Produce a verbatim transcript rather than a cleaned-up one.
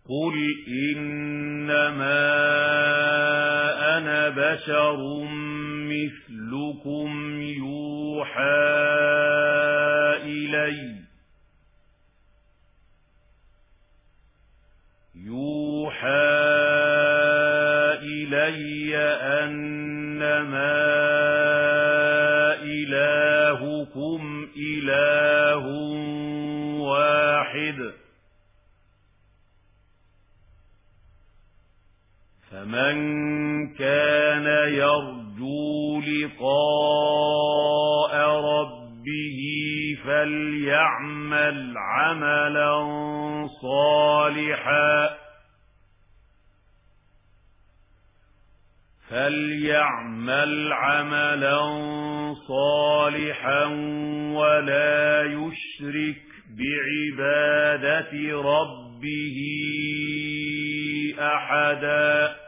قل إنما أنا بشر مثلكم يوحى إلي يوحى إلي أنما إلهكم إله واحد فمن كان يرجو لقاء ربه فليعمل عملا صالحا فليعمل عملا صالحا ولا يشرك بعبادة ربه أحدا.